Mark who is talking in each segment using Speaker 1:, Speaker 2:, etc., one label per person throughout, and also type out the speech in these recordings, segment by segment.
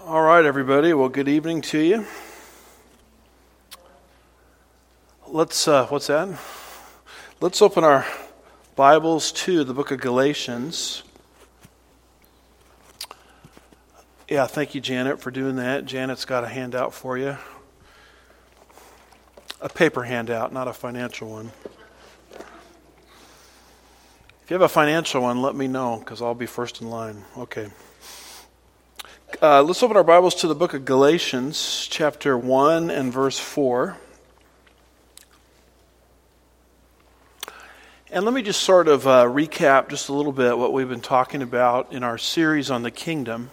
Speaker 1: All right, everybody. Well, good evening to you. Let's open our Bibles to the book of Galatians. Yeah, thank you, Janet, for doing that. Janet's got a handout for you. A paper handout, not a financial one. If you have a financial one, let me know, because I'll be first in line. Okay. Let's open our Bibles to the book of Galatians, chapter 1 and verse 4. And let me just sort of recap just a little bit what we've been talking about in our series on the kingdom.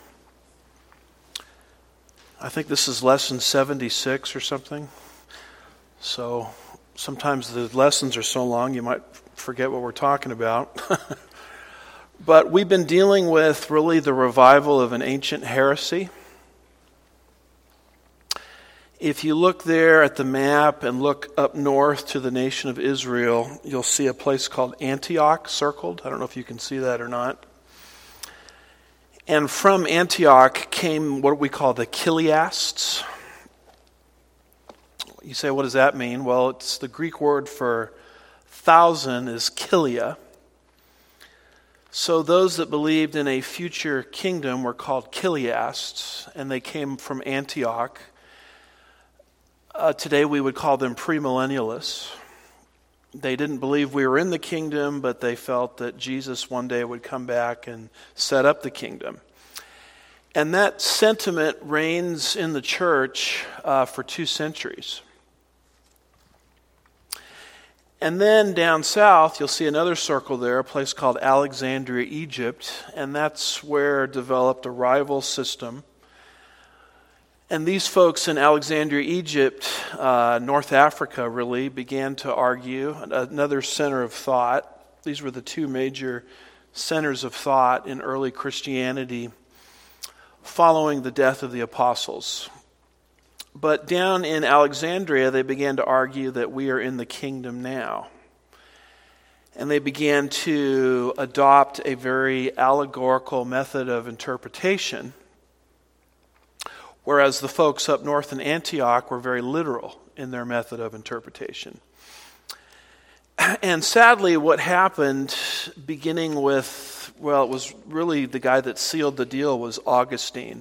Speaker 1: I think this is lesson 76 or something. So sometimes the lessons are so long you might forget what we're talking about. But we've been dealing with really the revival of an ancient heresy. If you look there at the map and look up north to the nation of Israel, you'll see a place called Antioch circled. I don't know if you can see that or not. And from Antioch came what we call the Chiliasts. You say, what does that mean? Well, it's the Greek word for 1,000 is Kilia. So those that believed in a future kingdom were called Chiliasts, and they came from Antioch. Today we would call them premillennialists. They didn't believe we were in the kingdom, but they felt that Jesus one day would come back and set up the kingdom. And that sentiment reigns in the church for 2 centuries. And then down south, you'll see another circle there, a place called Alexandria, Egypt, and that's where developed a rival system. And these folks in Alexandria, Egypt, North Africa really, began to argue, another center of thought. These were the 2 major centers of thought in early Christianity following the death of the apostles. But down in Alexandria, they began to argue that we are in the kingdom now. And they began to adopt a very allegorical method of interpretation, whereas the folks up north in Antioch were very literal in their method of interpretation. And sadly, what happened, beginning with, well, it was really the guy that sealed the deal was Augustine.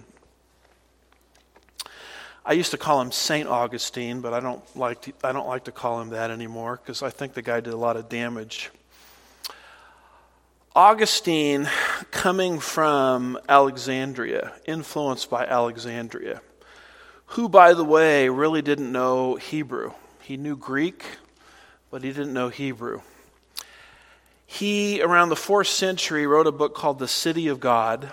Speaker 1: I used to call him Saint Augustine, but I don't like to call him that anymore because I think the guy did a lot of damage. Augustine, coming from Alexandria, influenced by Alexandria, who, by the way, really didn't know Hebrew. He knew Greek, but he didn't know Hebrew. He, around the 4th century, wrote a book called The City of God,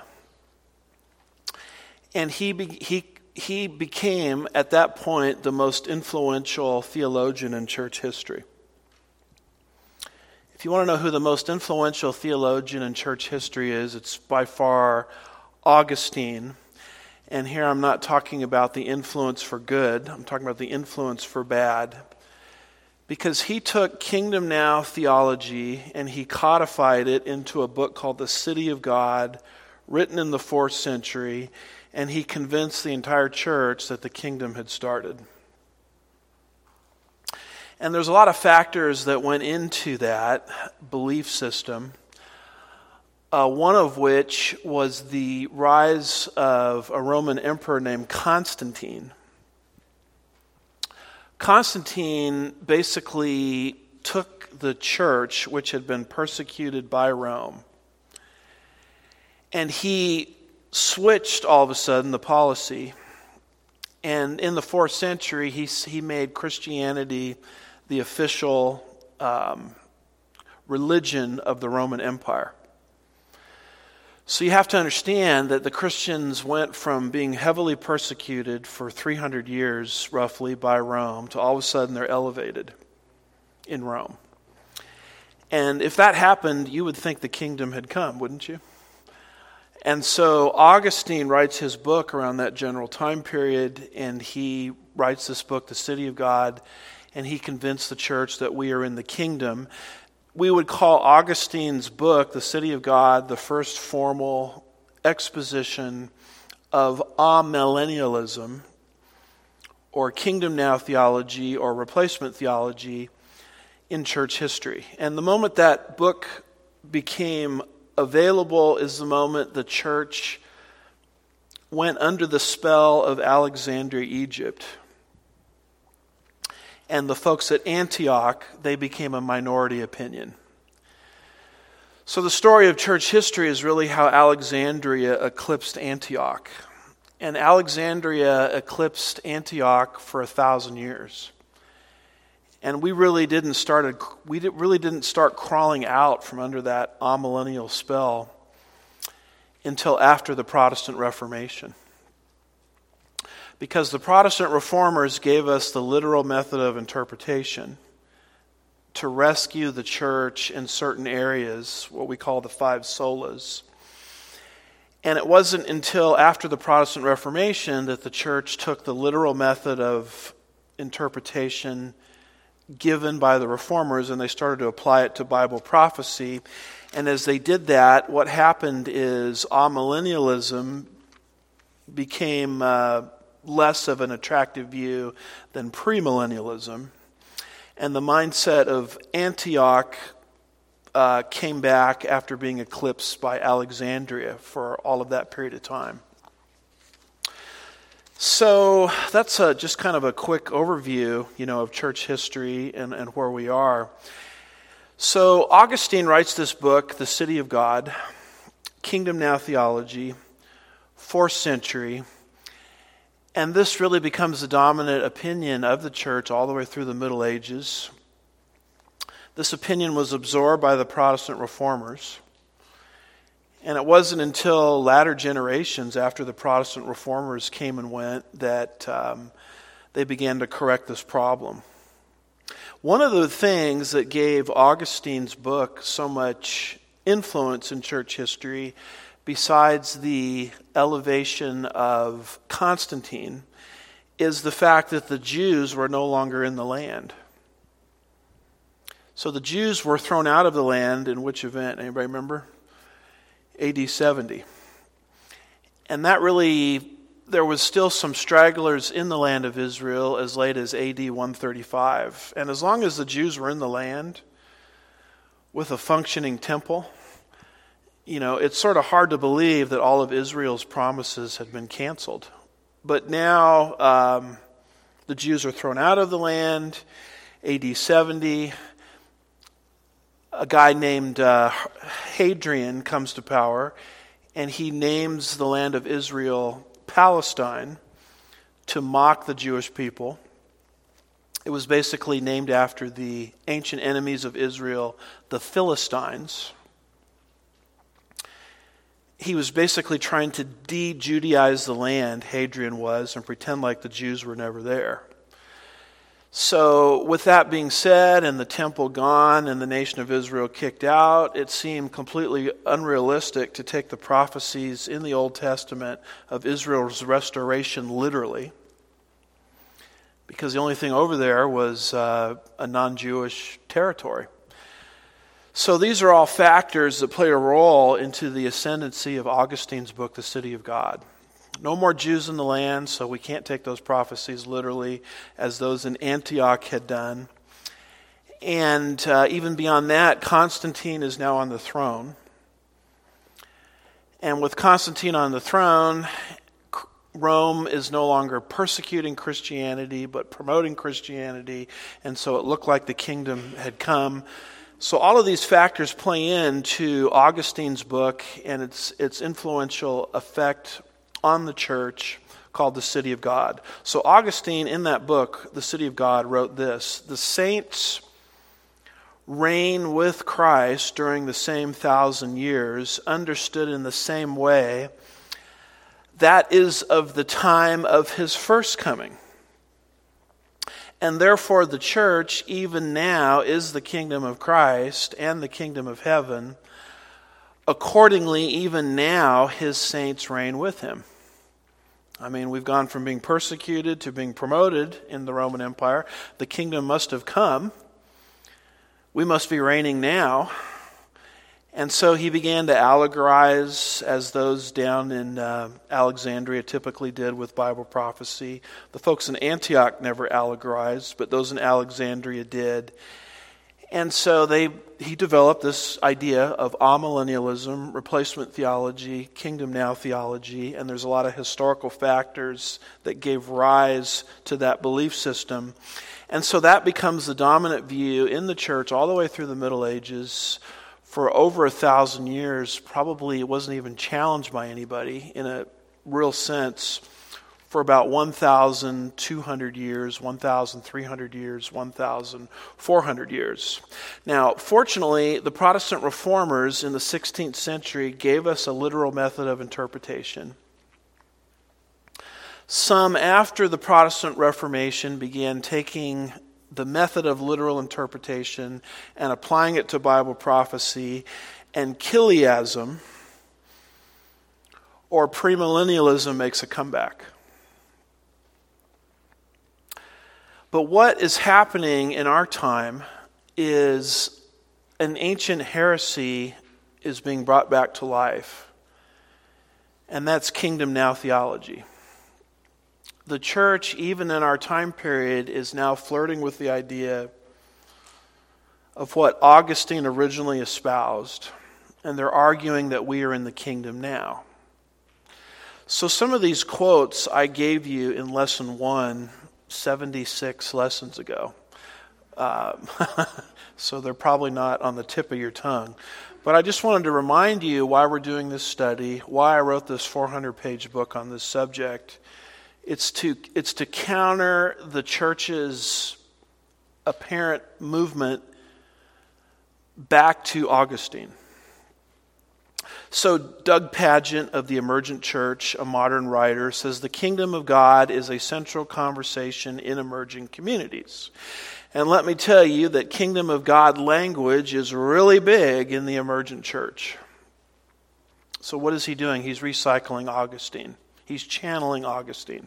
Speaker 1: and he became, at that point, the most influential theologian in church history. If you want to know who the most influential theologian in church history is, it's by far Augustine. And here I'm not talking about the influence for good, I'm talking about the influence for bad. Because he took Kingdom Now theology and he codified it into a book called The City of God, written in the 4th century, and he convinced the entire church that the kingdom had started. And there's a lot of factors that went into that belief system, one of which was the rise of a Roman emperor named Constantine. Constantine basically took the church, which had been persecuted by Rome, and he switched all of a sudden the policy. And in the 4th century, he made Christianity the official religion of the Roman Empire. So you have to understand that the Christians went from being heavily persecuted for 300 years, roughly, by Rome, to all of a sudden they're elevated in Rome. And if that happened, you would think the kingdom had come, wouldn't you? And so Augustine writes his book around that general time period, and he writes this book, The City of God, and he convinced the church that we are in the kingdom. We would call Augustine's book, The City of God, the first formal exposition of amillennialism, or kingdom now theology, or replacement theology in church history. And the moment that book became available is the moment the church went under the spell of Alexandria, Egypt. And the folks at Antioch, they became a minority opinion. So the story of church history is really how Alexandria eclipsed Antioch. And Alexandria eclipsed Antioch for 1,000 years. And we really didn't start crawling out from under that amillennial spell until after the Protestant Reformation. Because the Protestant reformers gave us the literal method of interpretation to rescue the church in certain areas, what we call the five solas. And it wasn't until after the Protestant Reformation that the church took the literal method of interpretation given by the reformers and they started to apply it to Bible prophecy. And as they did that, what happened is amillennialism became less of an attractive view than premillennialism. And the mindset of Antioch came back after being eclipsed by Alexandria for all of that period of time. So that's just kind of a quick overview, of church history and where we are. So Augustine writes this book, The City of God, Kingdom Now Theology, 4th century. And this really becomes the dominant opinion of the church all the way through the Middle Ages. This opinion was absorbed by the Protestant reformers. And it wasn't until latter generations after the Protestant reformers came and went that they began to correct this problem. One of the things that gave Augustine's book so much influence in church history, besides the elevation of Constantine, is the fact that the Jews were no longer in the land. So the Jews were thrown out of the land in which event? Anybody remember? AD 70. And that really, there was still some stragglers in the land of Israel as late as AD 135. And as long as the Jews were in the land with a functioning temple, it's sort of hard to believe that all of Israel's promises had been canceled. But now the Jews are thrown out of the land, AD 70. A guy named Hadrian comes to power, and he names the land of Israel Palestine to mock the Jewish people. It was basically named after the ancient enemies of Israel, the Philistines. He was basically trying to de-Judaize the land, Hadrian was, and pretend like the Jews were never there. So with that being said, and the temple gone, and the nation of Israel kicked out, it seemed completely unrealistic to take the prophecies in the Old Testament of Israel's restoration literally, because the only thing over there was a non-Jewish territory. So these are all factors that play a role into the ascendancy of Augustine's book, The City of God. No more Jews in the land, so we can't take those prophecies literally as those in Antioch had done. And even beyond that, Constantine is now on the throne. And with Constantine on the throne, Rome is no longer persecuting Christianity, but promoting Christianity. And so it looked like the kingdom had come. So all of these factors play into Augustine's book and its influential effect on the church, called The City of God. So Augustine, in that book, The City of God, wrote this: the saints reign with Christ during the same 1,000 years, understood in the same way. That is of the time of his first coming. And therefore the church, even now, is the kingdom of Christ and the kingdom of heaven. Accordingly, even now, his saints reign with him. I mean, we've gone from being persecuted to being promoted in the Roman Empire. The kingdom must have come. We must be reigning now. And so he began to allegorize, as those down in Alexandria typically did with Bible prophecy. The folks in Antioch never allegorized, but those in Alexandria did. And so he developed this idea of amillennialism, replacement theology, kingdom now theology, and there's a lot of historical factors that gave rise to that belief system. And so that becomes the dominant view in the church all the way through the Middle Ages. For over 1,000 years, probably it wasn't even challenged by anybody in a real sense. For about 1,200 years, 1,300 years, 1,400 years. Now, fortunately, the Protestant reformers in the 16th century gave us a literal method of interpretation. Some after the Protestant Reformation began taking the method of literal interpretation and applying it to Bible prophecy, and Chiliasm or premillennialism makes a comeback. But what is happening in our time is an ancient heresy is being brought back to life, and that's kingdom now theology. The church, even in our time period, is now flirting with the idea of what Augustine originally espoused, and they're arguing that we are in the kingdom now. So some of these quotes I gave you in lesson 1, 76 lessons ago. So they're probably not on the tip of your tongue. But I just wanted to remind you why we're doing this study, why I wrote this 400-page book on this subject. It's to counter the church's apparent movement back to Augustine. So Doug Pageant of the Emergent Church, a modern writer, says the kingdom of God is a central conversation in emerging communities. And let me tell you that kingdom of God language is really big in the emergent church. So what is he doing? He's recycling Augustine. He's channeling Augustine.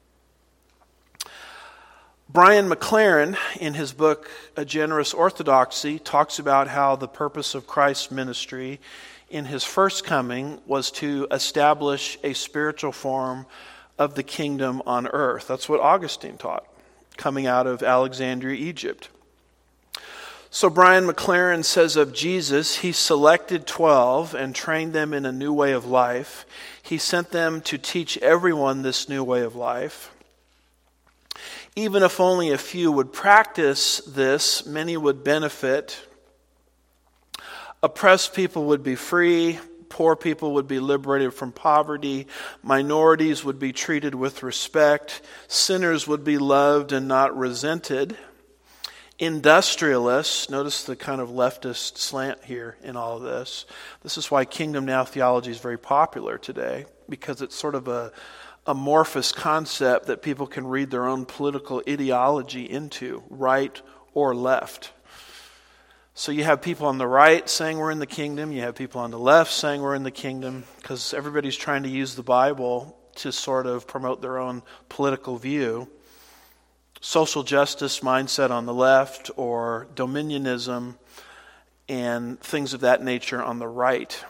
Speaker 1: Brian McLaren, in his book, A Generous Orthodoxy, talks about how the purpose of Christ's ministry in his first coming was to establish a spiritual form of the kingdom on earth. That's what Augustine taught, coming out of Alexandria, Egypt. So Brian McLaren says of Jesus, he selected 12 and trained them in a new way of life. He sent them to teach everyone this new way of life. Even if only a few would practice this, many would benefit. Oppressed people would be free. Poor people would be liberated from poverty. Minorities would be treated with respect. Sinners would be loved and not resented. Industrialists, notice the kind of leftist slant here in all of this. This is why kingdom now theology is very popular today, because it's sort of a amorphous concept that people can read their own political ideology into, right or left. So you have people on the right saying we're in the kingdom, you have people on the left saying we're in the kingdom, because everybody's trying to use the Bible to sort of promote their own political view. Social justice mindset on the left, or dominionism and things of that nature on the right.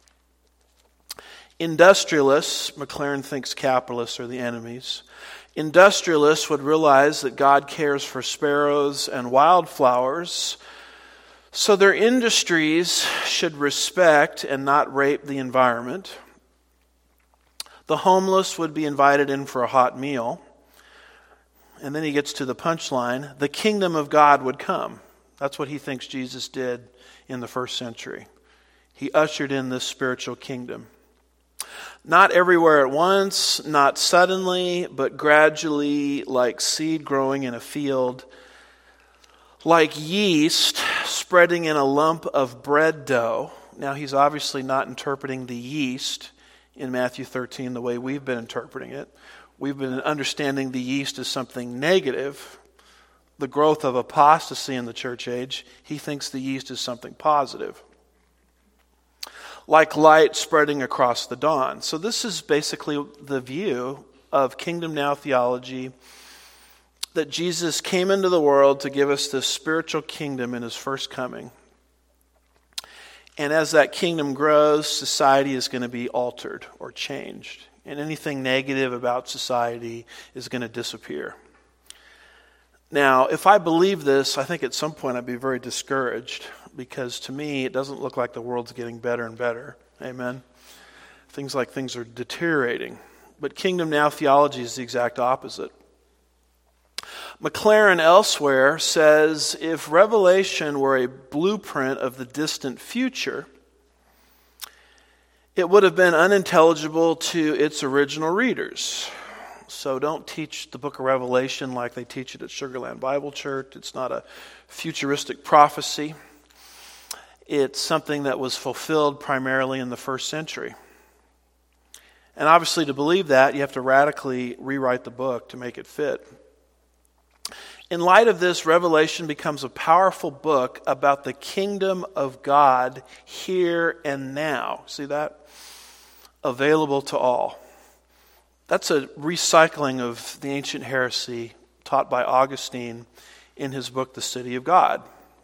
Speaker 1: Industrialists, McLaren thinks capitalists are the enemies. Industrialists would realize that God cares for sparrows and wildflowers, so their industries should respect and not rape the environment. The homeless would be invited in for a hot meal. And then he gets to the punchline. The kingdom of God would come. That's what he thinks Jesus did in the first century. He ushered in this spiritual kingdom. Not everywhere at once, not suddenly, but gradually, like seed growing in a field, like yeast spreading in a lump of bread dough. Now, he's obviously not interpreting the yeast in Matthew 13 the way we've been interpreting it. We've been understanding the yeast as something negative, the growth of apostasy in the church age. He thinks the yeast is something positive. Like light spreading across the dawn. So this is basically the view of kingdom now theology, that Jesus came into the world to give us this spiritual kingdom in his first coming. And as that kingdom grows, society is going to be altered or changed. And anything negative about society is going to disappear. Now, if I believe this, I think at some point I'd be very discouraged, because to me, it doesn't look like the world's getting better and better. Amen? Things are deteriorating. But Kingdom Now theology is the exact opposite. McLaren elsewhere says, if Revelation were a blueprint of the distant future, it would have been unintelligible to its original readers. So don't teach the book of Revelation like they teach it at Sugarland Bible Church. It's not a futuristic prophecy. It's something that was fulfilled primarily in the first century. And obviously, to believe that, you have to radically rewrite the book to make it fit. In light of this, Revelation becomes a powerful book about the kingdom of God here and now. See that? Available to all. That's a recycling of the ancient heresy taught by Augustine in his book, The City of God.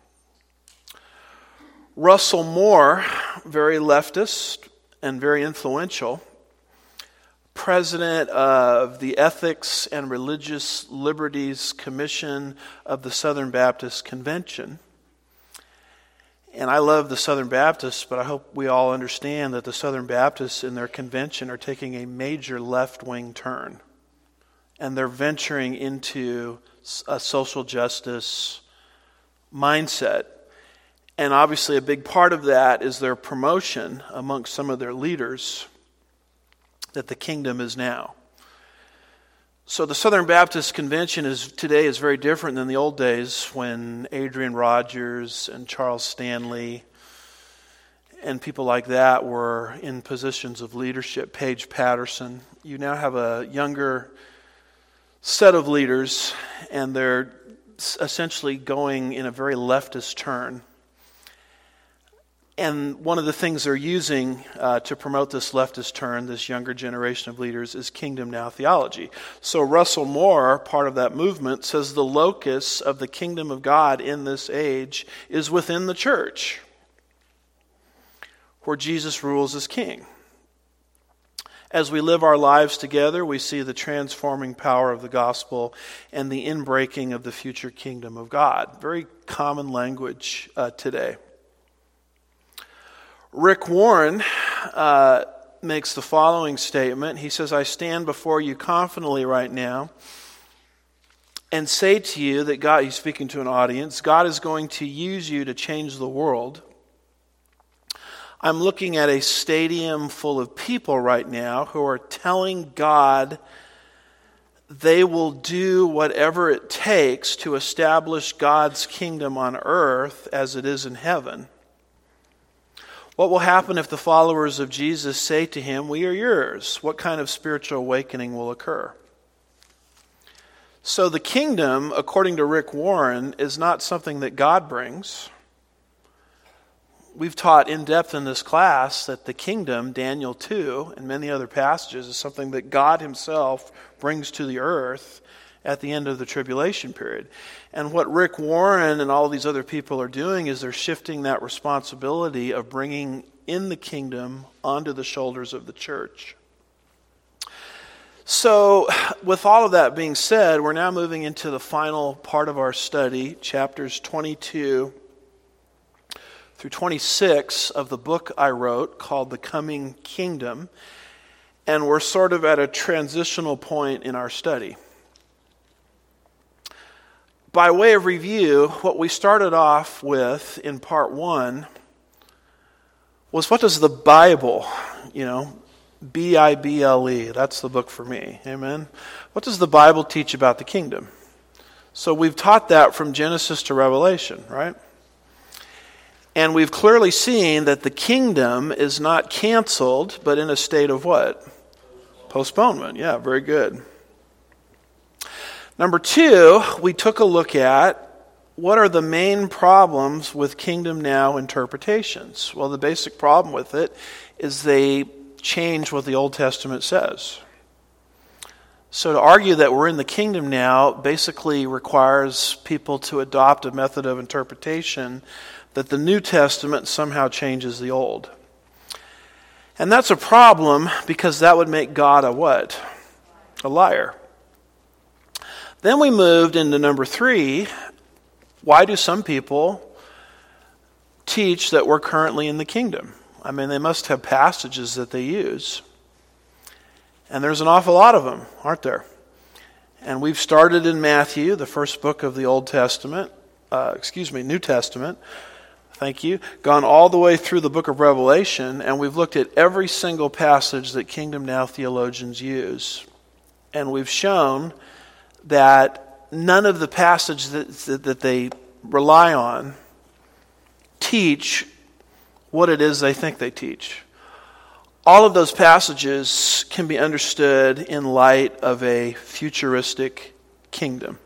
Speaker 1: Russell Moore, very leftist and very influential, president of the Ethics and Religious Liberties Commission of the Southern Baptist Convention. And I love the Southern Baptists, but I hope we all understand that the Southern Baptists in their convention are taking a major left-wing turn. And they're venturing into a social justice mindset. And obviously a big part of that is their promotion amongst some of their leaders that the kingdom is now. So the Southern Baptist Convention today is very different than the old days when Adrian Rogers and Charles Stanley and people like that were in positions of leadership. Paige Patterson. You now have a younger set of leaders, and they're essentially going in a very leftist turn. And one of the things they're using to promote this leftist turn, this younger generation of leaders, is Kingdom Now theology. So Russell Moore, part of that movement, says the locus of the kingdom of God in this age is within the church, where Jesus rules as king. As we live our lives together, we see the transforming power of the gospel and the inbreaking of the future kingdom of God. Very common language today. Rick Warren makes the following statement. He says, I stand before you confidently right now and say to you that God, he's speaking to an audience, God is going to use you to change the world. I'm looking at a stadium full of people right now who are telling God they will do whatever it takes to establish God's kingdom on earth as it is in heaven. What will happen if the followers of Jesus say to him, we are yours? What kind of spiritual awakening will occur? So the kingdom, according to Rick Warren, is not something that God brings. We've taught in depth in this class that the kingdom, Daniel 2, and many other passages, is something that God himself brings to the earth at the end of the tribulation period. And what Rick Warren and all these other people are doing is they're shifting that responsibility of bringing in the kingdom onto the shoulders of the church. So, with all of that being said, we're now moving into the final part of our study, chapters 22 through 26 of the book I wrote called The Coming Kingdom. And we're sort of at a transitional point in our study. By way of review, what we started off with in part 1 was, what does the Bible, Bible, that's the book for me, amen? What does the Bible teach about the kingdom? So we've taught that from Genesis to Revelation, right? And we've clearly seen that the kingdom is not canceled, but in a state of what? Postponement. Yeah, very good. Number 2, we took a look at what are the main problems with Kingdom Now interpretations. Well, the basic problem with it is they change what the Old Testament says. So to argue that we're in the kingdom now basically requires people to adopt a method of interpretation that the New Testament somehow changes the Old. And that's a problem because that would make God a what? A liar. Then we moved into number 3. Why do some people teach that we're currently in the kingdom? I mean, they must have passages that they use. And there's an awful lot of them, aren't there? And we've started in Matthew, the first book of the New Testament. Thank you. Gone all the way through the book of Revelation, and we've looked at every single passage that Kingdom Now theologians use. And we've shown that none of the passages that they rely on teach what it is they think they teach. All of those passages can be understood in light of a futuristic kingdom.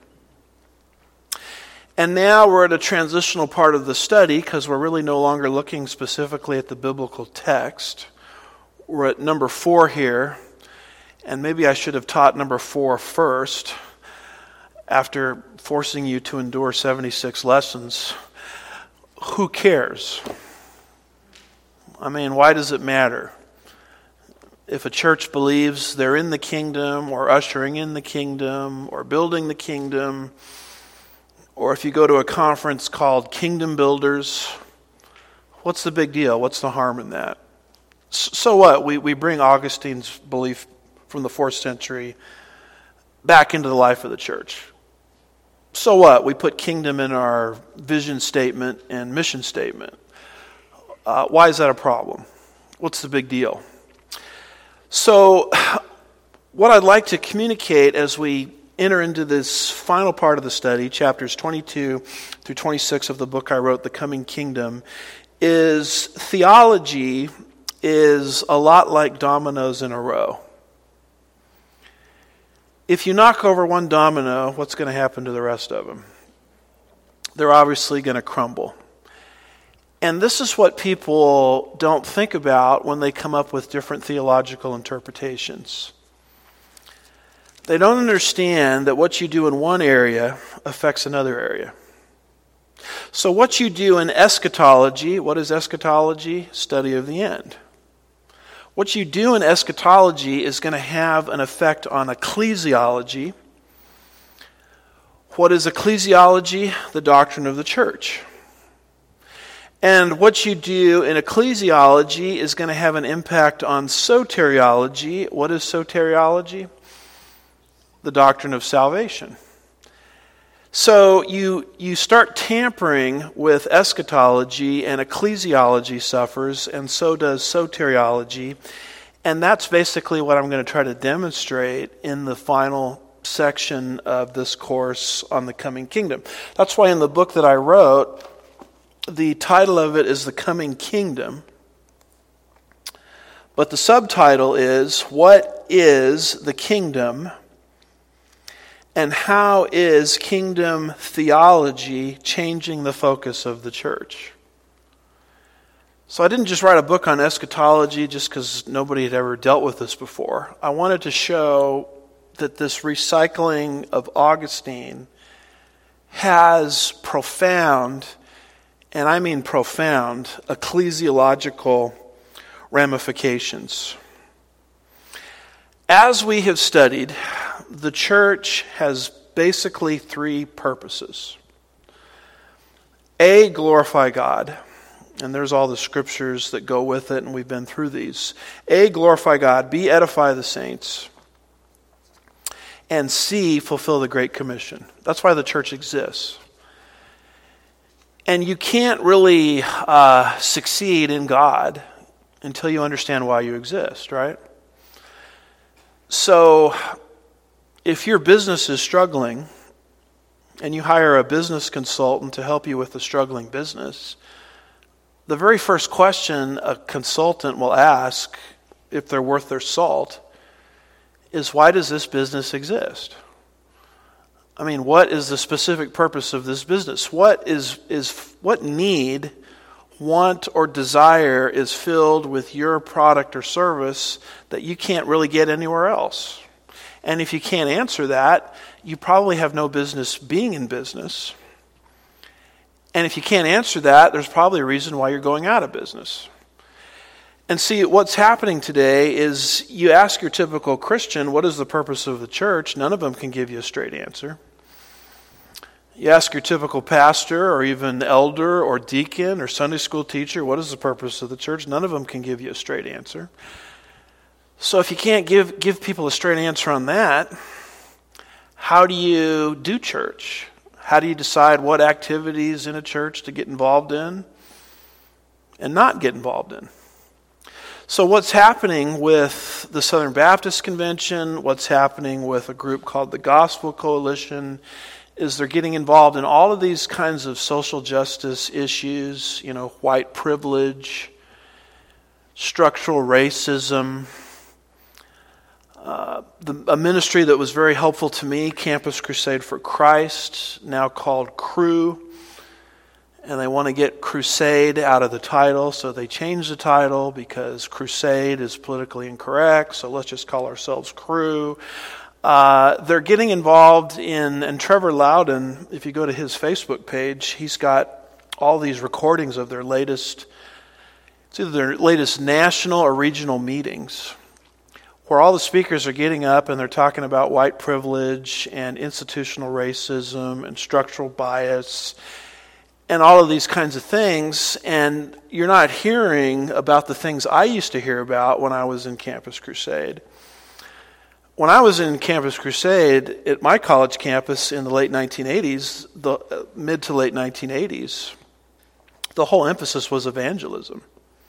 Speaker 1: And now we're at a transitional part of the study because we're really no longer looking specifically at the biblical text. We're at number 4 here, and maybe I should have taught number 4 first after forcing you to endure 76 lessons. Who cares? I mean, why does it matter? If a church believes they're in the kingdom or ushering in the kingdom or building the kingdom, or if you go to a conference called Kingdom Builders, what's the big deal? What's the harm in that? So what? We bring Augustine's belief from the 4th century back into the life of the church. So what? We put kingdom in our vision statement and mission statement. Why is that a problem? What's the big deal? So what I'd like to communicate as we enter into this final part of the study, chapters 22 through 26 of the book I wrote, The Coming Kingdom, is theology is a lot like dominoes in a row. If you knock over one domino, what's going to happen to the rest of them? They're obviously going to crumble. And this is what people don't think about when they come up with different theological interpretations. They don't understand that what you do in one area affects another area. So what you do in eschatology, what is eschatology? Study of the end. What you do in eschatology is going to have an effect on ecclesiology. What is ecclesiology? The doctrine of the church. And what you do in ecclesiology is going to have an impact on soteriology. What is soteriology? The doctrine of salvation. So you start tampering with eschatology, and ecclesiology suffers, and so does soteriology. And that's basically what I'm going to try to demonstrate in the final section of this course on the coming kingdom. That's why in the book that I wrote, the title of it is The Coming Kingdom. But the subtitle is, What is the Kingdom? And how is kingdom theology changing the focus of the church? So I didn't just write a book on eschatology just because nobody had ever dealt with this before. I wanted to show that this recycling of Augustine has profound, and I mean profound, ecclesiological ramifications. As we have studied, the church has basically 3 purposes. A, glorify God. And there's all the scriptures that go with it, and we've been through these. A, glorify God. B, edify the saints. And C, fulfill the Great Commission. That's why the church exists. And you can't really succeed in God until you understand why you exist, right? So if your business is struggling and you hire a business consultant to help you with the struggling business, the very first question a consultant will ask, if they're worth their salt, is why does this business exist? I mean, what is the specific purpose of this business? What need, want, or desire is filled with your product or service that you can't really get anywhere else? And if you can't answer that, you probably have no business being in business. And if you can't answer that, there's probably a reason why you're going out of business. And see, what's happening today is you ask your typical Christian, what is the purpose of the church? None of them can give you a straight answer. You ask your typical pastor or even elder or deacon or Sunday school teacher, what is the purpose of the church? None of them can give you a straight answer. So if you can't give people a straight answer on that, how do you do church? How do you decide what activities in a church to get involved in and not get involved in? So what's happening with the Southern Baptist Convention, what's happening with a group called the Gospel Coalition, is they're getting involved in all of these kinds of social justice issues, white privilege, structural racism. A ministry that was very helpful to me, Campus Crusade for Christ, now called Cru. And they want to get crusade out of the title, so they changed the title because crusade is politically incorrect, so let's just call ourselves Cru. They're getting involved in, and Trevor Loudon, if you go to his Facebook page, he's got all these recordings of their latest, it's either their latest national or regional meetings, where all the speakers are getting up and they're talking about white privilege and institutional racism and structural bias and all of these kinds of things, and you're not hearing about the things I used to hear about when I was in Campus Crusade. When I was in Campus Crusade at my college campus in the late 1980s, the mid to late 1980s, the whole emphasis was evangelism.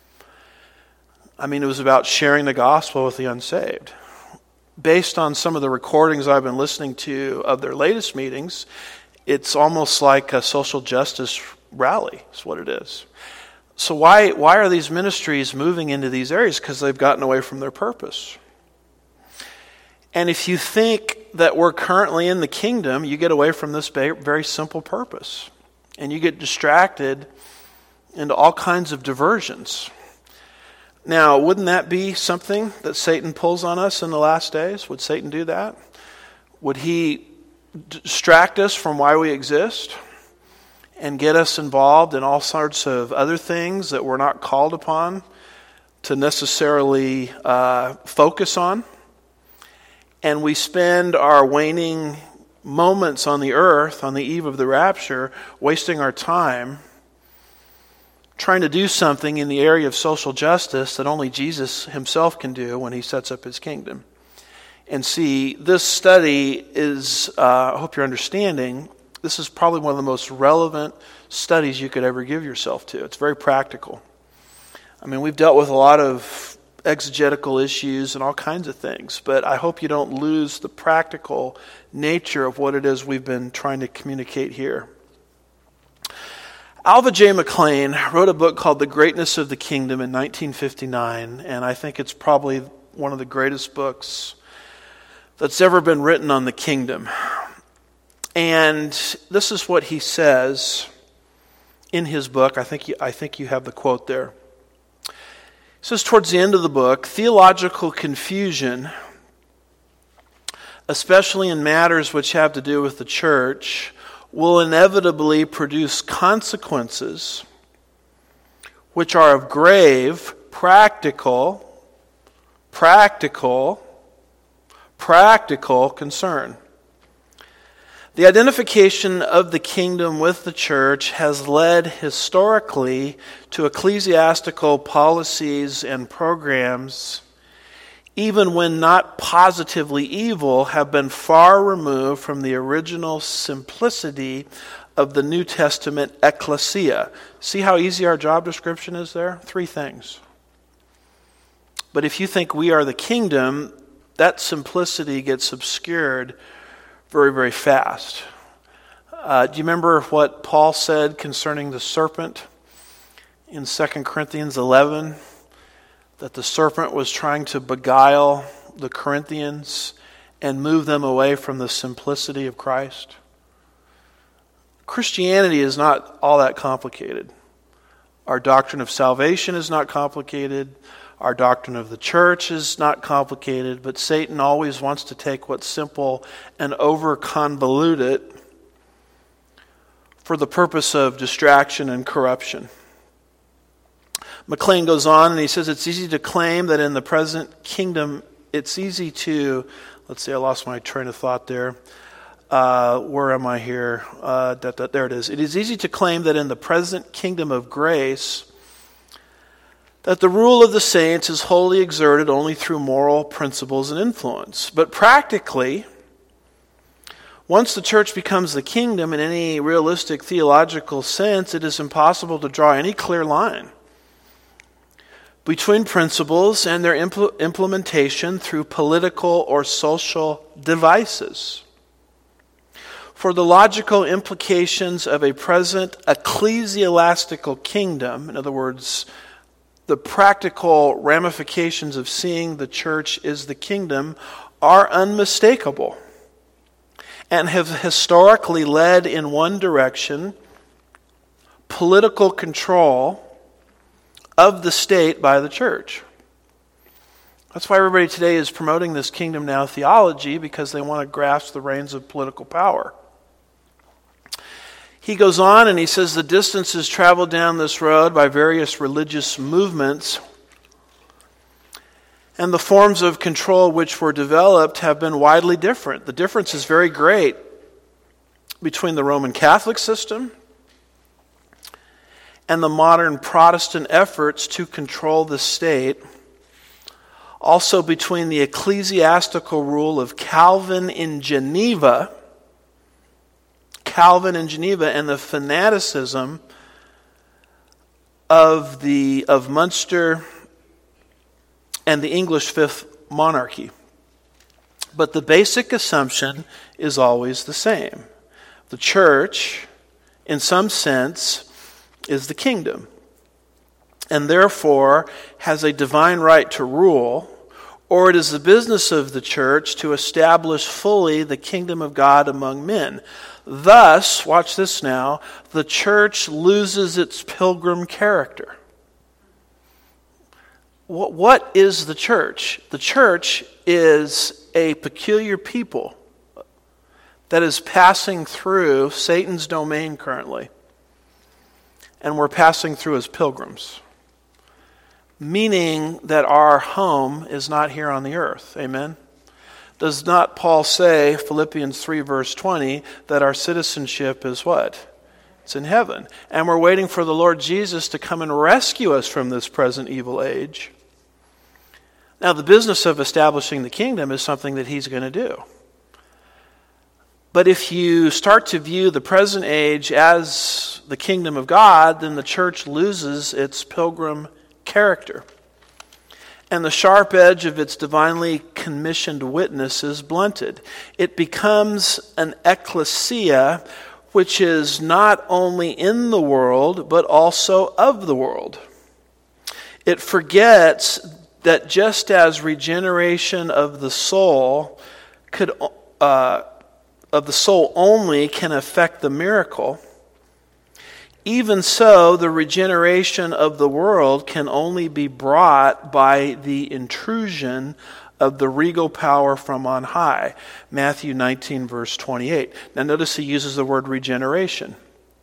Speaker 1: I mean, it was about sharing the gospel with the unsaved. Based on some of the recordings I've been listening to of their latest meetings, it's almost like a social justice rally, is what it is. So why are these ministries moving into these areas? Because they've gotten away from their purpose. And if you think that we're currently in the kingdom, you get away from this very simple purpose. And you get distracted into all kinds of diversions. Now, wouldn't that be something that Satan pulls on us in the last days? Would Satan do that? Would he distract us from why we exist and get us involved in all sorts of other things that we're not called upon to necessarily focus on? And we spend our waning moments on the earth, on the eve of the rapture, wasting our time trying to do something in the area of social justice that only Jesus himself can do when he sets up his kingdom. And see, this study is, I hope you're understanding, this is probably one of the most relevant studies you could ever give yourself to. It's very practical. I mean, we've dealt with a lot of exegetical issues and all kinds of things, but I hope you don't lose the practical nature of what it is we've been trying to communicate here. Alva J. McClain wrote a book called The Greatness of the Kingdom in 1959, and I think it's probably one of the greatest books that's ever been written on the kingdom. And this is what he says in his book. I think you have the quote there. He says towards the end of the book, theological confusion, especially in matters which have to do with the church, will inevitably produce consequences which are of grave, practical concern. The identification of the kingdom with the church has led historically to ecclesiastical policies and programs, even when not positively evil, have been far removed from the original simplicity of the New Testament ecclesia. See how easy our job description is there? 3 things. But if you think we are the kingdom, that simplicity gets obscured very, very fast. Do you remember what Paul said concerning the serpent in 2 Corinthians 11? That the serpent was trying to beguile the Corinthians and move them away from the simplicity of Christ. Christianity is not all that complicated. Our doctrine of salvation is not complicated. Our doctrine of the church is not complicated, but Satan always wants to take what's simple and over-convolute it for the purpose of distraction and corruption. McLean goes on and he says it's easy to claim that in the present kingdom, it's easy to, let's see, I lost my train of thought there. Where am I here? There it is. It is easy to claim that in the present kingdom of grace, that the rule of the saints is wholly exerted only through moral principles and influence. But practically, once the church becomes the kingdom in any realistic theological sense, it is impossible to draw any clear line between principles and their implementation through political or social devices. For the logical implications of a present ecclesiastical kingdom, in other words, the practical ramifications of seeing the church is the kingdom, are unmistakable and have historically led in one direction: political control of the state by the church. That's why everybody today is promoting this kingdom now theology, because they want to grasp the reins of political power. He goes on and he says the distances traveled down this road by various religious movements and the forms of control which were developed have been widely different. The difference is very great between the Roman Catholic system and the modern Protestant efforts to control the state. Also between the ecclesiastical rule of Calvin in Geneva and the fanaticism of Munster and the English Fifth Monarchy. But the basic assumption is always the same. The church, in some sense, is the kingdom, and therefore has a divine right to rule, or it is the business of the church to establish fully the kingdom of God among men. Thus, watch this now, the church loses its pilgrim character. What is the church? The church is a peculiar people that is passing through Satan's domain currently. And we're passing through as pilgrims. Meaning that our home is not here on the earth. Amen? Does not Paul say, Philippians 3 verse 20, that our citizenship is what? It's in heaven. And we're waiting for the Lord Jesus to come and rescue us from this present evil age. Now, the business of establishing the kingdom is something that he's going to do. But if you start to view the present age as the kingdom of God, then the church loses its pilgrim character. And the sharp edge of its divinely commissioned witness is blunted. It becomes an ecclesia which is not only in the world, but also of the world. It forgets that just as regeneration of the soul only can affect the miracle, even so, the regeneration of the world can only be brought by the intrusion of the regal power from on high. Matthew 19, verse 28. Now notice he uses the word regeneration.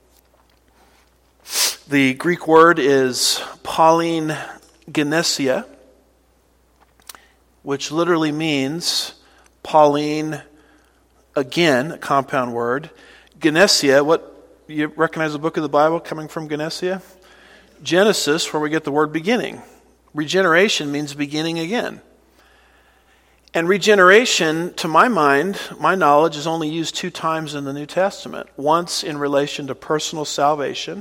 Speaker 1: The Greek word is Pauline genesia, which literally means Pauline again, a compound word. Genesia, what you recognize the book of the Bible coming from Genesia? Genesis, where we get the word beginning. Regeneration means beginning again. And regeneration, to my mind, my knowledge, is only used 2 times in the New Testament. Once in relation to personal salvation,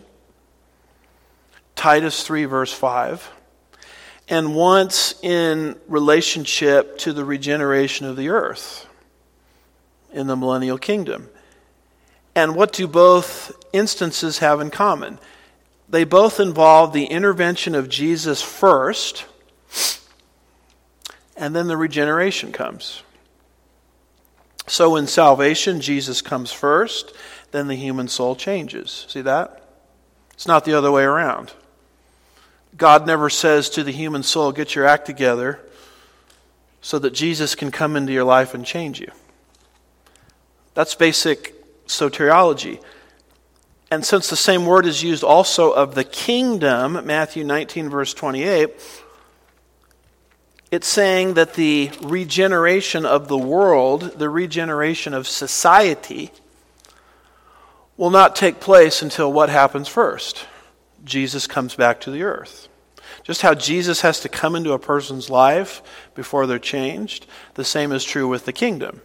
Speaker 1: Titus 3 verse 5, and once in relationship to the regeneration of the earth in the millennial kingdom. And what do both instances have in common? They both involve the intervention of Jesus first, and then the regeneration comes. So in salvation, Jesus comes first, then the human soul changes. See that? It's not the other way around. God never says to the human soul, get your act together so that Jesus can come into your life and change you. That's basic soteriology. And since the same word is used also of the kingdom, Matthew 19, verse 28, it's saying that the regeneration of the world, the regeneration of society, will not take place until what happens first? Jesus comes back to the earth. Just how Jesus has to come into a person's life before they're changed, the same is true with the kingdom.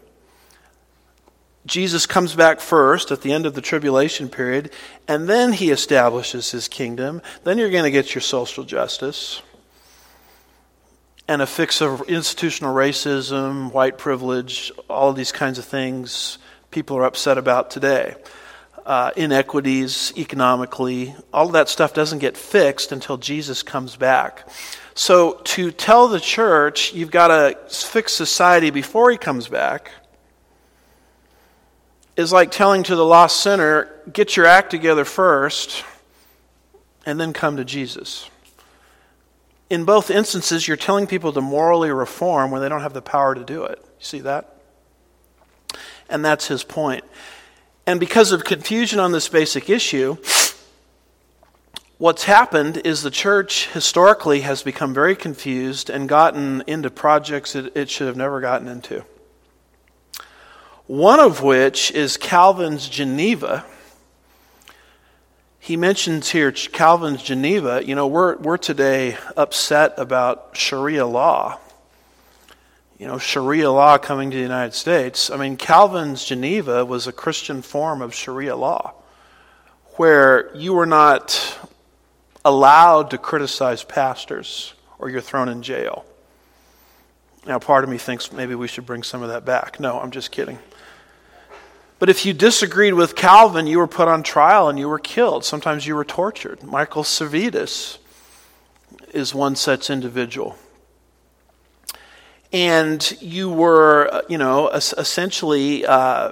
Speaker 1: Jesus comes back first at the end of the tribulation period, and then he establishes his kingdom. Then you're going to get your social justice and a fix of institutional racism, white privilege, all of these kinds of things people are upset about today. Inequities economically, all of that stuff doesn't get fixed until Jesus comes back. So to tell the church you've got to fix society before he comes back is like telling to the lost sinner, get your act together first and then come to Jesus. In both instances, you're telling people to morally reform when they don't have the power to do it. You see that? And that's his point. And because of confusion on this basic issue, what's happened is the church historically has become very confused and gotten into projects it should have never gotten into. One of which is Calvin's Geneva. He mentions here Calvin's Geneva. You know, we're today upset about Sharia law. You know, Sharia law coming to the United States. I mean, Calvin's Geneva was a Christian form of Sharia law where you were not allowed to criticize pastors or you're thrown in jail. Now, part of me thinks maybe we should bring some of that back. No, I'm just kidding. But if you disagreed with Calvin, you were put on trial and you were killed. Sometimes you were tortured. Michael Servetus is one such individual. And you were, essentially,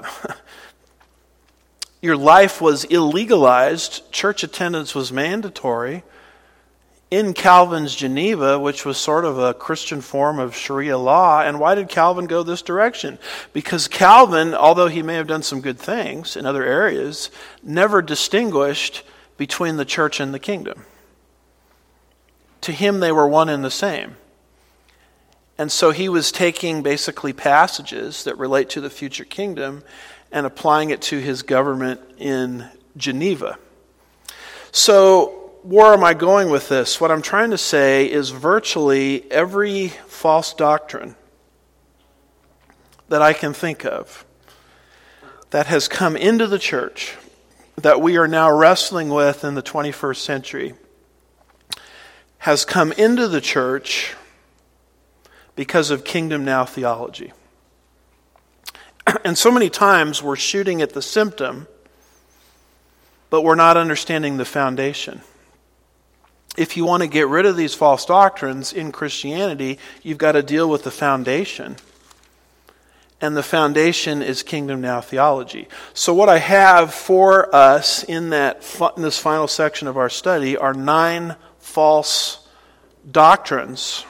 Speaker 1: your life was illegalized. Church attendance was mandatory. In Calvin's Geneva, which was sort of a Christian form of Sharia law. And why did Calvin go this direction? Because Calvin, although he may have done some good things in other areas, never distinguished between the church and the kingdom. To him, they were one and the same. And so he was taking basically passages that relate to the future kingdom and applying it to his government in Geneva. So, where am I going with this? What I'm trying to say is virtually every false doctrine that I can think of that has come into the church, that we are now wrestling with in the 21st century, has come into the church because of kingdom now theology. And so many times we're shooting at the symptom, but we're not understanding the foundation. If you want to get rid of these false doctrines in Christianity, you've got to deal with the foundation. And the foundation is kingdom now theology. So what I have for us in this final section of our study are 9 false doctrines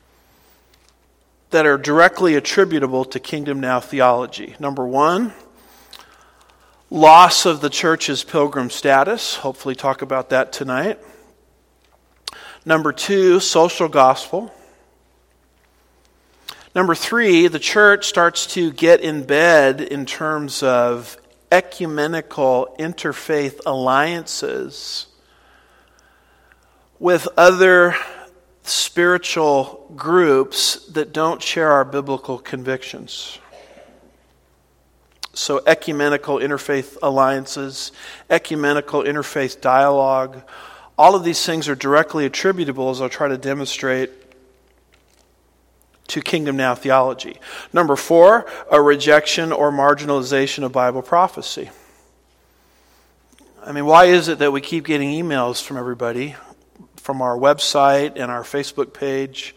Speaker 1: that are directly attributable to kingdom now theology. Number 1, loss of the church's pilgrim status. Hopefully talk about that tonight. Number 2, social gospel. Number 3, the church starts to get in bed in terms of ecumenical interfaith alliances with other spiritual groups that don't share our biblical convictions. So ecumenical interfaith alliances, ecumenical interfaith dialogue, all of these things are directly attributable, as I'll try to demonstrate, to kingdom now theology. Number 4, a rejection or marginalization of Bible prophecy. I mean, why is it that we keep getting emails from everybody, from our website and our Facebook page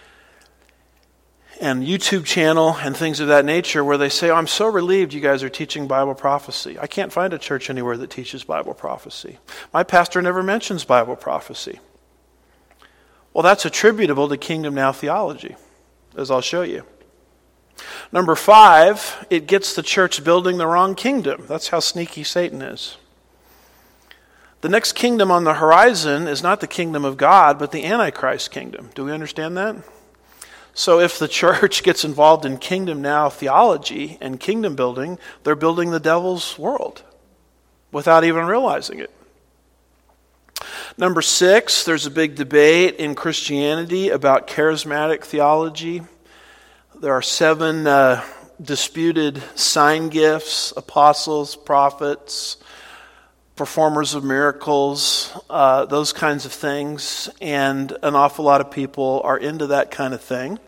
Speaker 1: and YouTube channel and things of that nature, where they say, I'm so relieved you guys are teaching Bible prophecy. I can't find a church anywhere that teaches Bible prophecy. My pastor never mentions Bible prophecy. Well, that's attributable to kingdom now theology, as I'll show you. Number 5, it gets the church building the wrong kingdom. That's how sneaky Satan is. The next kingdom on the horizon is not the kingdom of God, but the Antichrist kingdom. Do we understand that? So if the church gets involved in kingdom now theology and kingdom building, they're building the devil's world without even realizing it. Number 6, there's a big debate in Christianity about charismatic theology. There are 7 disputed sign gifts: apostles, prophets, performers of miracles, those kinds of things. And an awful lot of people are into that kind of thing.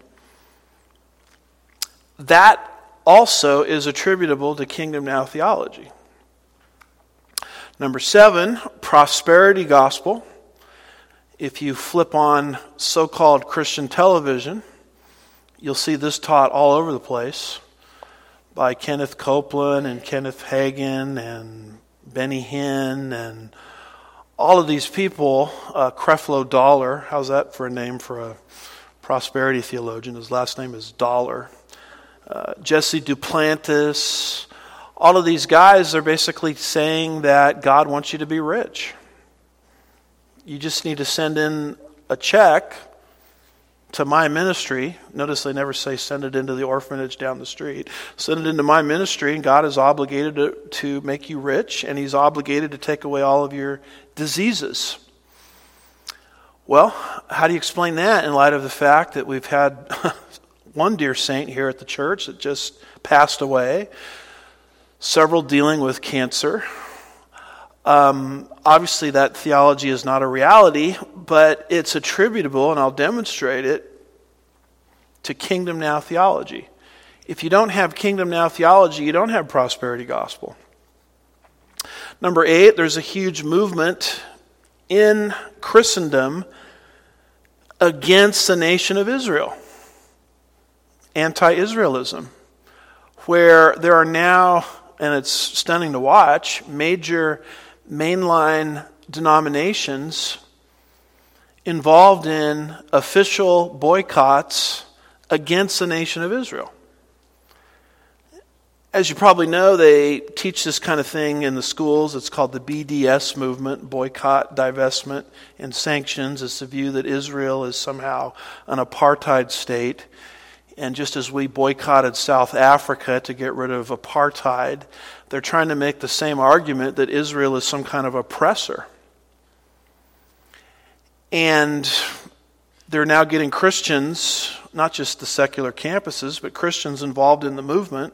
Speaker 1: That also is attributable to kingdom now theology. Number 7, prosperity gospel. If you flip on so-called Christian television, you'll see this taught all over the place by Kenneth Copeland and Kenneth Hagin and Benny Hinn and all of these people. Creflo Dollar, how's that for a name for a prosperity theologian? His last name is Dollar. Jesse Duplantis. All of these guys are basically saying that God wants you to be rich. You just need to send in a check to my ministry. Notice they never say send it into the orphanage down the street. Send it into my ministry, and God is obligated to make you rich, and He's obligated to take away all of your diseases. Well, how do you explain that in light of the fact that we've had one dear saint here at the church that just passed away, several dealing with cancer? Obviously that theology is not a reality, but it's attributable, and I'll demonstrate it, to kingdom now theology. If you don't have kingdom now theology, you don't have prosperity gospel. Number 8, there's a huge movement in Christendom against the nation of Israel. Anti-Israelism. Where there are now, and it's stunning to watch, major mainline denominations involved in official boycotts against the nation of Israel. As you probably know, they teach this kind of thing in the schools. It's called the BDS movement, boycott, divestment, and sanctions. It's the view that Israel is somehow an apartheid state. And just as we boycotted South Africa to get rid of apartheid, they're trying to make the same argument that Israel is some kind of oppressor. And they're now getting Christians, not just the secular campuses, but Christians involved in the movement.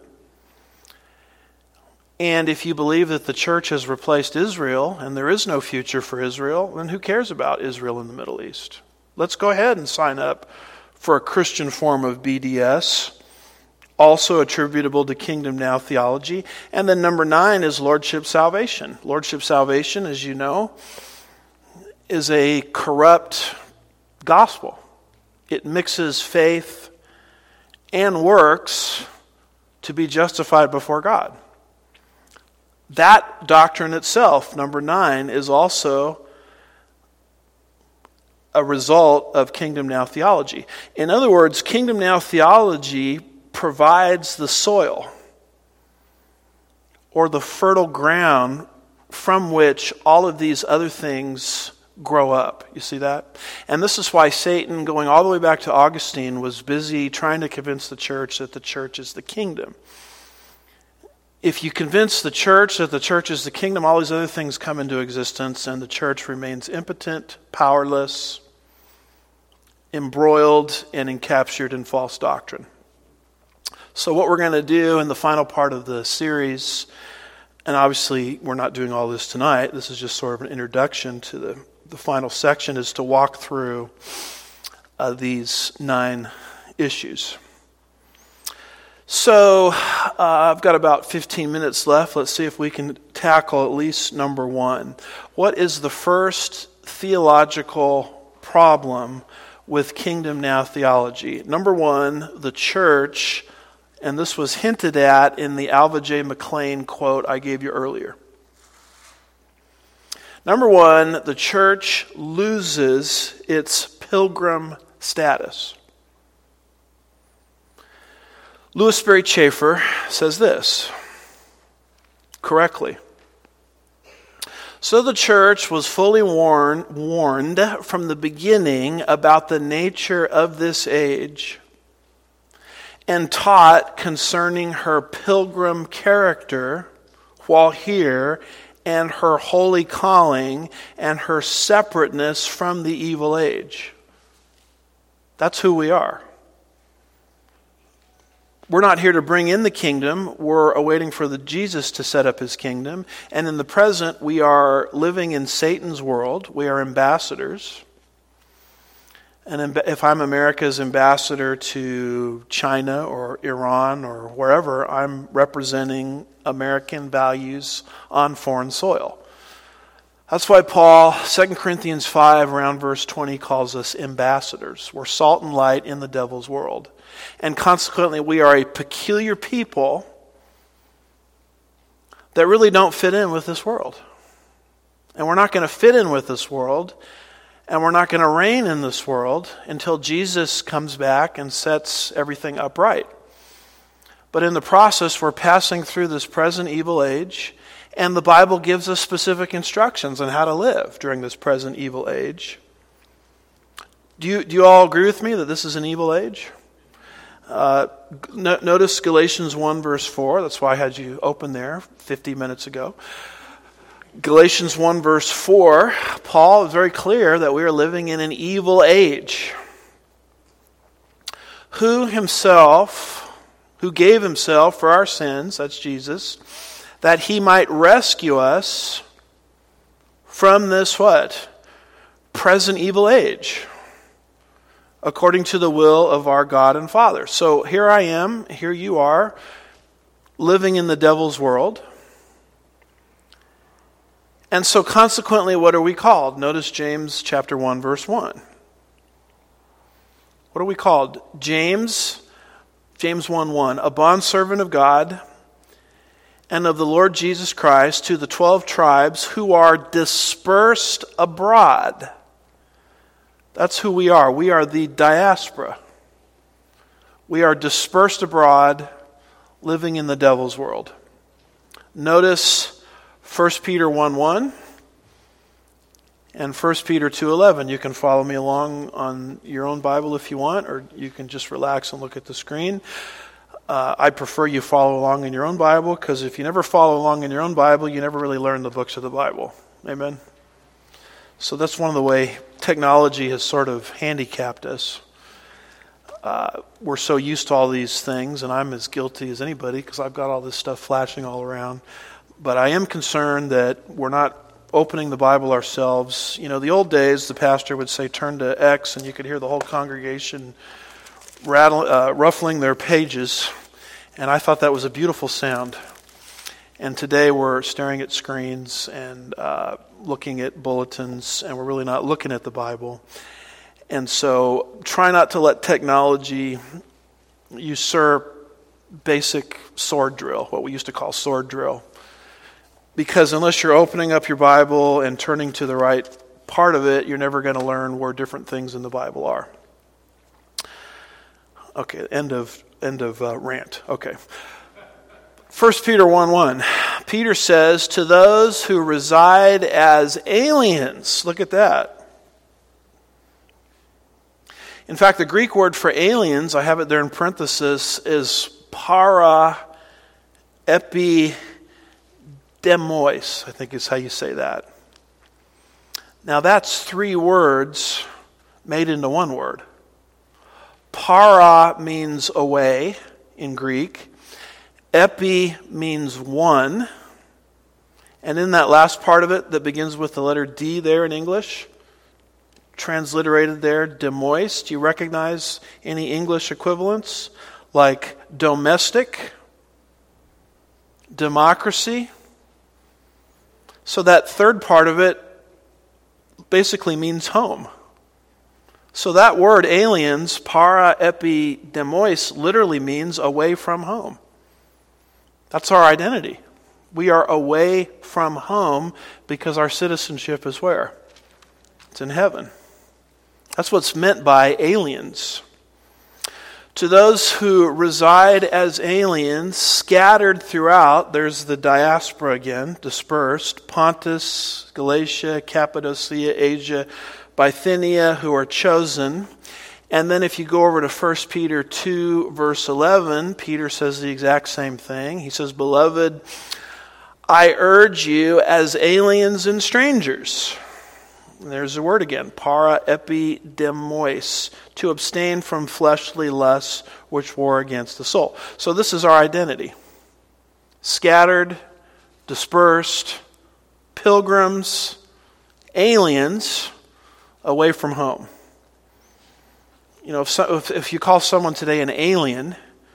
Speaker 1: And if you believe that the church has replaced Israel and there is no future for Israel, then who cares about Israel in the Middle East? Let's go ahead and sign up for a Christian form of BDS, also attributable to kingdom now theology. And then number 9 is lordship salvation. Lordship salvation, as you know, is a corrupt gospel. It mixes faith and works to be justified before God. That doctrine itself, number 9, is also a result of kingdom now theology. In other words, kingdom now theology provides the soil or the fertile ground from which all of these other things grow up. You see that? And this is why Satan, going all the way back to Augustine, was busy trying to convince the church that the church is the kingdom. If you convince the church that the church is the kingdom, all these other things come into existence, and the church remains impotent, powerless, embroiled, and encaptured in false doctrine. So what we're going to do in the final part of the series, and obviously we're not doing all this tonight, this is just sort of an introduction to the final section, is to walk through these 9 issues. So I've got about 15 minutes left. Let's see if we can tackle at least number 1. What is the first theological problem with kingdom now theology? Number 1, the church, and this was hinted at in the Alva J. McClain quote I gave you earlier. Number 1, the church loses its pilgrim status. Louis Sperry Chafer says this correctly. So the church was fully warned from the beginning about the nature of this age and taught concerning her pilgrim character while here and her holy calling and her separateness from the evil age. That's who we are. We're not here to bring in the kingdom. We're awaiting for the Jesus to set up his kingdom. And in the present, we are living in Satan's world. We are ambassadors. And if I'm America's ambassador to China or Iran or wherever, I'm representing American values on foreign soil. That's why Paul, 2 Corinthians 5, around verse 20, calls us ambassadors. We're salt and light in the devil's world. And consequently, we are a peculiar people that really don't fit in with this world. And we're not going to fit in with this world, and we're not going to reign in this world until Jesus comes back and sets everything upright. But in the process, we're passing through this present evil age, and the Bible gives us specific instructions on how to live during this present evil age. Do you all agree with me that this is an evil age? Notice Galatians 1 verse 4. That's why I had you open there 50 minutes ago. Galatians 1 verse 4, Paul is very clear that we are living in an evil age. Who gave himself for our sins, that's Jesus, that he might rescue us from this what? Present evil age. According to the will of our God and Father. So here I am, here you are, living in the devil's world. And so consequently, what are we called? Notice James chapter 1, verse 1. What are we called? James 1:1, a bondservant of God and of the Lord Jesus Christ to the 12 tribes who are dispersed abroad. That's who we are. We are the diaspora. We are dispersed abroad, living in the devil's world. Notice 1 Peter 1:1 and 1 Peter 2:11. You can follow me along on your own Bible if you want, or you can just relax and look at the screen. I prefer you follow along in your own Bible, because if you never follow along in your own Bible, you never really learn the books of the Bible. Amen? So that's one of the way technology has sort of handicapped us. We're so used to all these things, and I'm as guilty as anybody because I've got all this stuff flashing all around. But I am concerned that we're not opening the Bible ourselves. You know, the old days, the pastor would say, turn to X, and you could hear the whole congregation ruffling their pages. And I thought that was a beautiful sound. And today we're staring at screens and looking at bulletins, and we're really not looking at the Bible. And so try not to let technology usurp basic sword drill, what we used to call sword drill. Because unless you're opening up your Bible and turning to the right part of it, you're never going to learn where different things in the Bible are. Okay, end of rant. Okay. 1 Peter 1:1. Peter says, to those who reside as aliens. Look at that. In fact, the Greek word for aliens, I have it there in parenthesis, is para epidemois, I think is how you say that. Now that's 3 words made into one word. Para means away in Greek. Epi means one. And in that last part of it that begins with the letter D there in English, transliterated there, demois. Do you recognize any English equivalents? Like domestic, democracy. So that third part of it basically means home. So that word aliens, para epidemois, literally means away from home. That's our identity. We are away from home because our citizenship is where? It's in heaven. That's what's meant by aliens. To those who reside as aliens, scattered throughout, there's the diaspora again, dispersed, Pontus, Galatia, Cappadocia, Asia, Bithynia, who are chosen. And then if you go over to 1 Peter 2, verse 11, Peter says the exact same thing. He says, "Beloved, I urge you as aliens and strangers," and there's the word again, para epidemois, to abstain from fleshly lusts which war against the soul. So this is our identity. Scattered, dispersed, pilgrims, aliens, away from home. You know, if you call someone today an alien,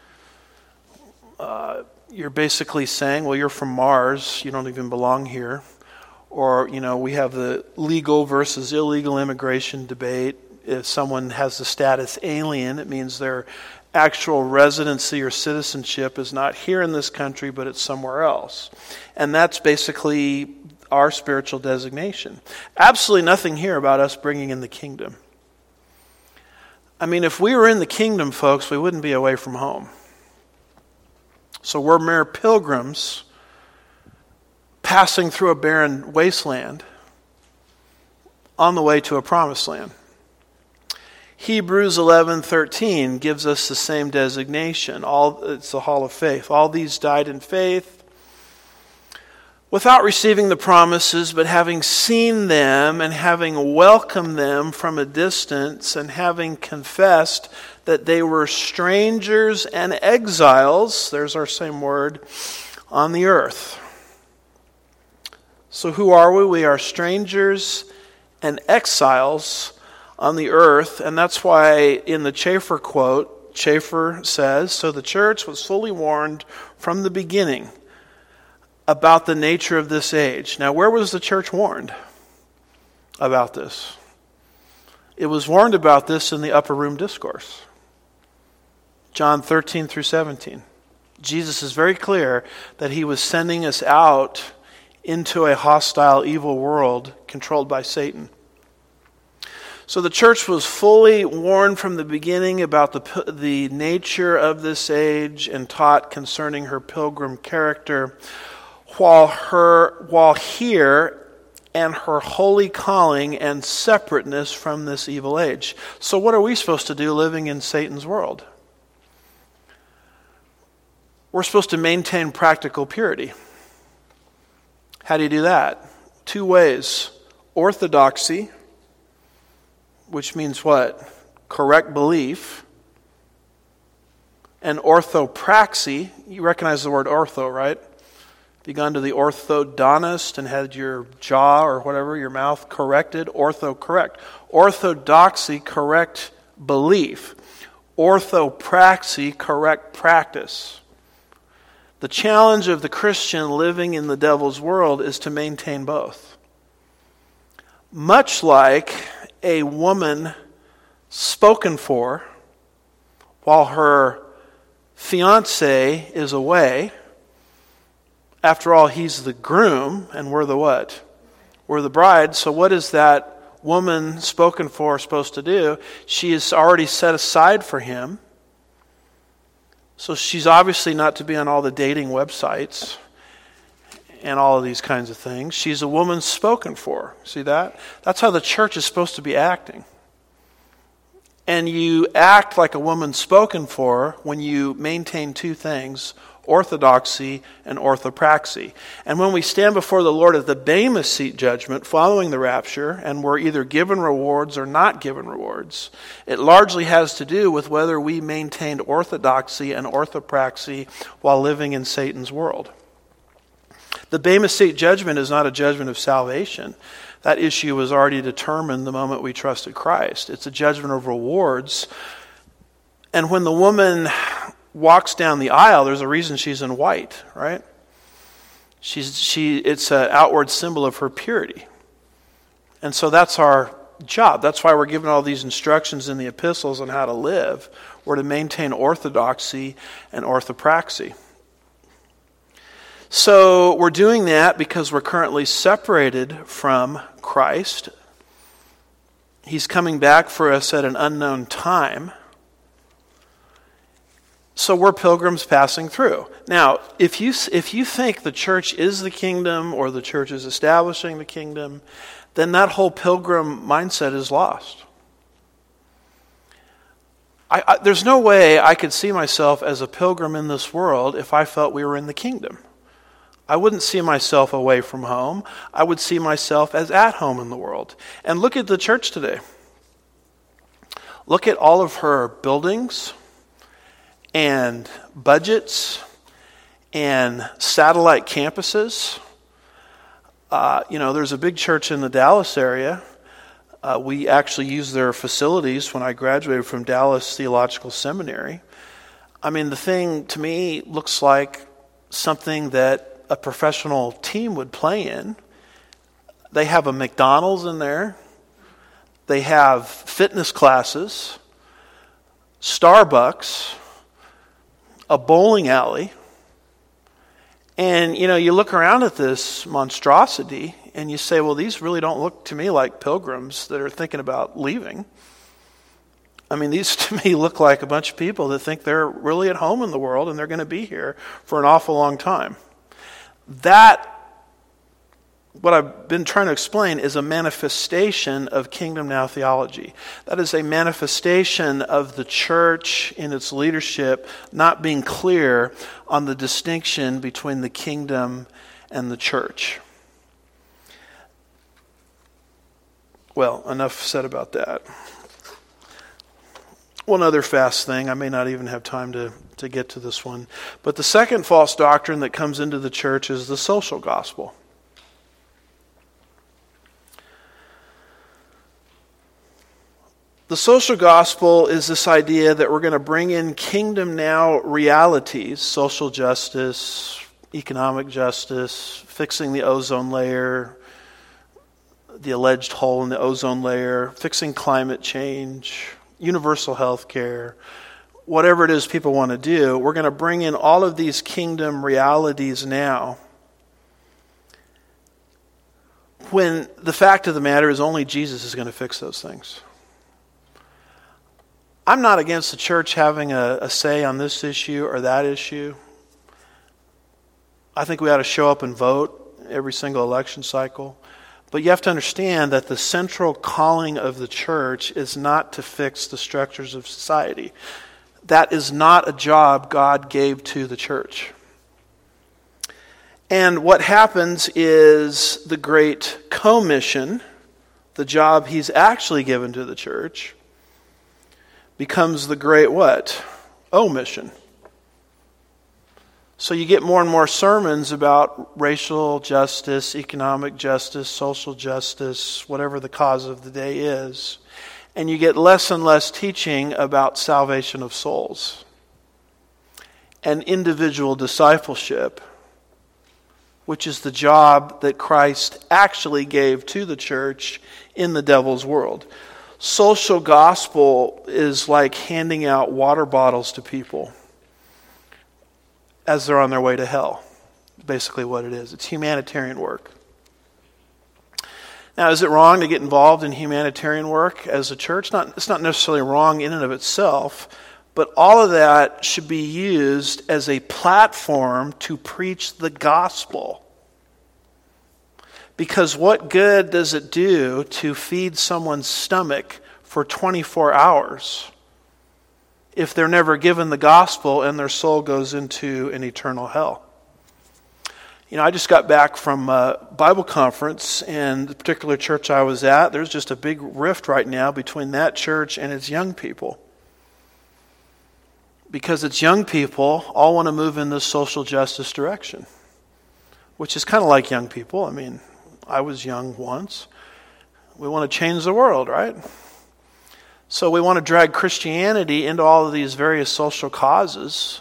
Speaker 1: you're basically saying, well, you're from Mars, you don't even belong here. Or, you know, we have the legal versus illegal immigration debate. If someone has the status alien, it means their actual residency or citizenship is not here in this country, but it's somewhere else. And that's basically our spiritual designation. Absolutely nothing here about us bringing in the kingdom. I mean, if we were in the kingdom, folks, we wouldn't be away from home. So we're mere pilgrims passing through a barren wasteland on the way to a promised land. Hebrews 11:13 gives us the same designation. It's the hall of faith. All these died in faith, without receiving the promises, but having seen them and having welcomed them from a distance and having confessed that they were strangers and exiles, there's our same word, on the earth. So who are we? We are strangers and exiles on the earth, and that's why in the Chafer quote, Chafer says, "So the church was fully warned from the beginning about the nature of this age." Now, where was the church warned about this? It was warned about this in the upper room discourse. John 13 through 17. Jesus is very clear that he was sending us out into a hostile, evil world controlled by Satan. So the church was fully warned from the beginning about the nature of this age and taught concerning her pilgrim character, while here and her holy calling and separateness from this evil age. So what are we supposed to do living in Satan's world? We're supposed to maintain practical purity. How do you do that? 2 ways. Orthodoxy, which means what? Correct belief. And orthopraxy. You recognize the word ortho, right? If you gone to the orthodontist and had your jaw or whatever, your mouth corrected, ortho-correct. Orthodoxy, correct belief. Orthopraxy, correct practice. The challenge of the Christian living in the devil's world is to maintain both. Much like a woman spoken for while her fiancé is away. After all, he's the groom and we're the what? We're the bride. So what is that woman spoken for supposed to do? She is already set aside for him. So she's obviously not to be on all the dating websites and all of these kinds of things. She's a woman spoken for. See that? That's how the church is supposed to be acting. And you act like a woman spoken for when you maintain 2 things, orthodoxy and orthopraxy. And when we stand before the Lord at the Bema Seat judgment following the rapture, and we're either given rewards or not given rewards, it largely has to do with whether we maintained orthodoxy and orthopraxy while living in Satan's world. The Bema Seat judgment is not a judgment of salvation. That issue was already determined the moment we trusted Christ. It's a judgment of rewards. And when the woman walks down the aisle, there's a reason she's in white, right? It's an outward symbol of her purity. And so that's our job. That's why we're given all these instructions in the epistles on how to live. We're to maintain orthodoxy and orthopraxy. So we're doing that because we're currently separated from Christ. He's coming back for us at an unknown time. So we're pilgrims passing through. Now, if you think the church is the kingdom or the church is establishing the kingdom, then that whole pilgrim mindset is lost. There's no way I could see myself as a pilgrim in this world if I felt we were in the kingdom. I wouldn't see myself away from home. I would see myself as at home in the world. And look at the church today. Look at all of her buildings and budgets and satellite campuses. There's a big church in the Dallas area. We actually used their facilities when I graduated from Dallas Theological Seminary. I mean, the thing to me looks like something that a professional team would play in. They have a McDonald's in there. They have fitness classes, Starbucks, a bowling alley. And, you look around at this monstrosity and you say, well, these really don't look to me like pilgrims that are thinking about leaving. I mean, these to me look like a bunch of people that think they're really at home in the world and they're going to be here for an awful long time. That, what I've been trying to explain, is a manifestation of Kingdom Now theology. That is a manifestation of the church in its leadership not being clear on the distinction between the kingdom and the church. Well, enough said about that. One other fast thing, I may not even have time to get to this one, but the second false doctrine that comes into the church is the social gospel. The social gospel is this idea that we're going to bring in kingdom now realities, social justice, economic justice, fixing the ozone layer, the alleged hole in the ozone layer, fixing climate change, universal health care, whatever it is people want to do. We're going to bring in all of these kingdom realities now, when the fact of the matter is only Jesus is going to fix those things. I'm not against the church having a say on this issue or that issue. I think we ought to show up and vote every single election cycle. But you have to understand that the central calling of the church is not to fix the structures of society. That is not a job God gave to the church. And what happens is the great commission, the job he's actually given to the church, becomes the great what? Omission. So you get more and more sermons about racial justice, economic justice, social justice, whatever the cause of the day is. And you get less and less teaching about salvation of souls and individual discipleship, which is the job that Christ actually gave to the church in the devil's world. Social gospel is like handing out water bottles to people as they're on their way to hell. Basically what it is. It's humanitarian work. Now, is it wrong to get involved in humanitarian work as a church? It's not necessarily wrong in and of itself, but all of that should be used as a platform to preach the gospel. Because what good does it do to feed someone's stomach for 24 hours if they're never given the gospel and their soul goes into an eternal hell? I just got back from a Bible conference, and the particular church I was at, there's just a big rift right now between that church and its young people. Because its young people all want to move in this social justice direction, which is kind of like young people. I mean, I was young once. We want to change the world, right? So we want to drag Christianity into all of these various social causes,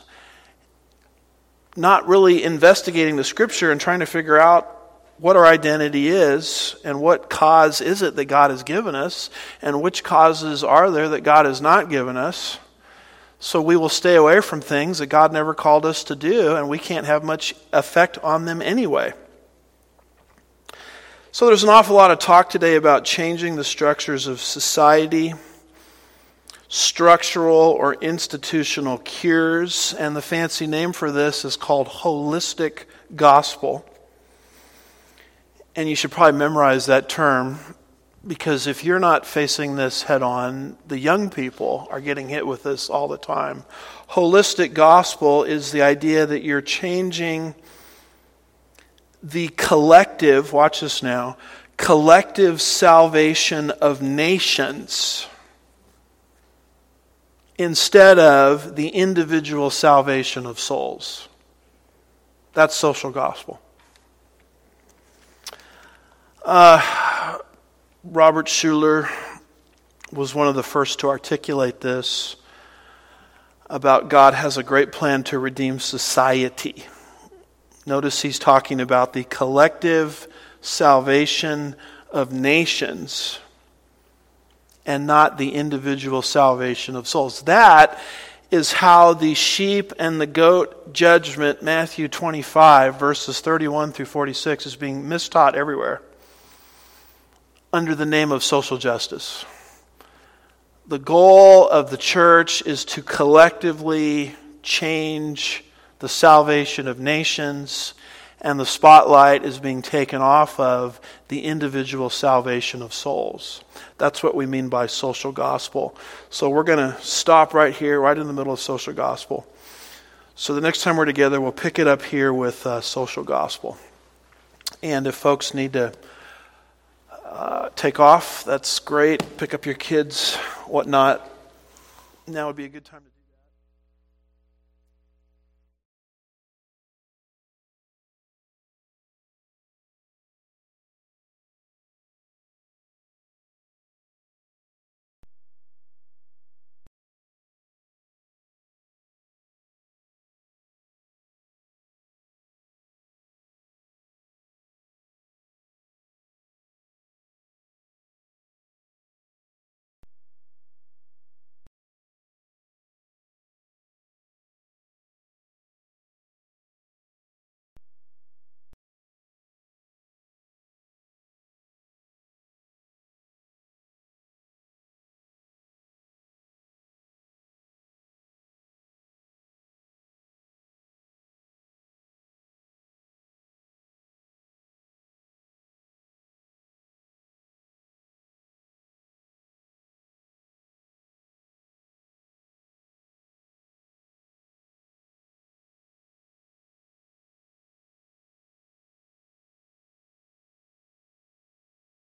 Speaker 1: not really investigating the Scripture and trying to figure out what our identity is and what cause is it that God has given us and which causes are there that God has not given us. So we will stay away from things that God never called us to do, and we can't have much effect on them anyway. So there's an awful lot of talk today about changing the structures of society, structural or institutional cures, and the fancy name for this is called holistic gospel. And you should probably memorize that term, because if you're not facing this head on, the young people are getting hit with this all the time. Holistic gospel is the idea that you're changing the collective, watch this now, collective salvation of nations instead of the individual salvation of souls. That's social gospel. Robert Schuller was one of the first to articulate this about God has a great plan to redeem society. Notice he's talking about the collective salvation of nations and not the individual salvation of souls. That is how the sheep and the goat judgment, Matthew 25, verses 31 through 46, is being mistaught everywhere under the name of social justice. The goal of the church is to collectively change the salvation of nations, and the spotlight is being taken off of the individual salvation of souls. That's what we mean by social gospel. So we're going to stop right here, right in the middle of social gospel. So the next time we're together, we'll pick it up here with social gospel. And if folks need to take off, that's great. Pick up your kids, whatnot. Now would be a good time to do